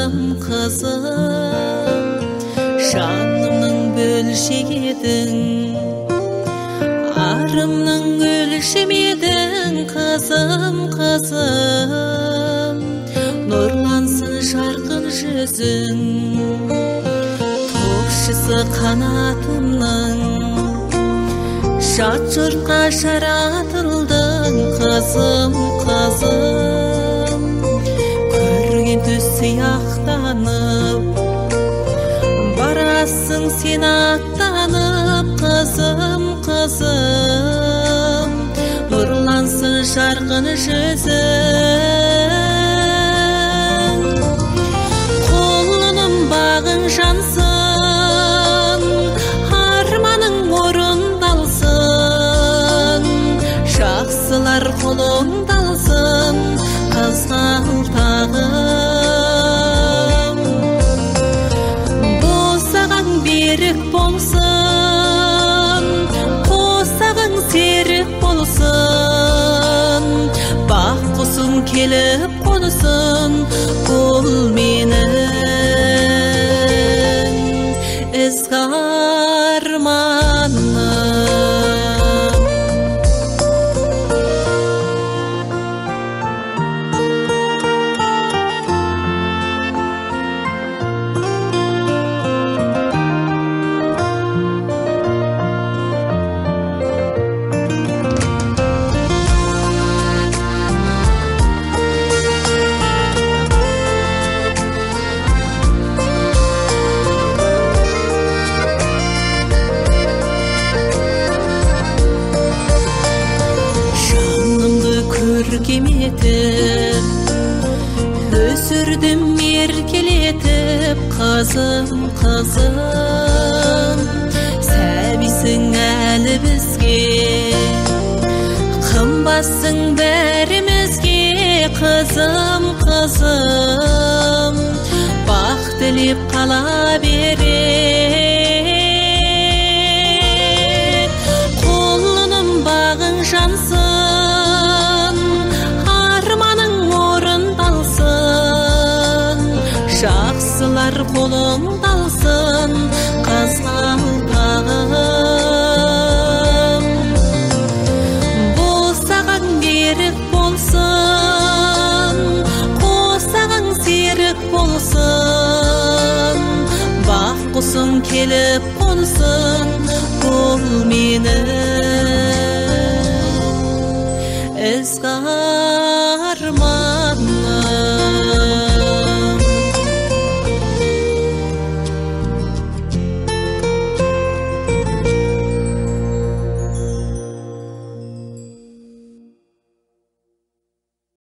kızım Şanımның bölşegi eдің Arımның өлшemi eдің Kızım Nurlansın жарқын жүзің Топшысы қанатымның Жат жұртқа жаратылдың Kızım Көрген түс сияқтанып Барасың сен аттанып Kızım Nurlansın жарқын жүзің Қолының бағың жансын Арманың орындалсын Жақсылар қолыңдалсын Қызғалдағым Босағаң берік болсын Қосағаң серік болсын Бақ құсын келіп қонсын Бұл менің ізгі арманым Көркем етіп, өсірдім еркелетіп, Қызым Сәбисің әлі бізге, қымбатсың бәрімізге, Қызым Бақ тілеп қала берет, қолының бағың жансын Жақсылар қолыңдалсын Қызғалдағым Босағаң берік болсын Қосағаң серік болсын Бақ құсын келіп қонсын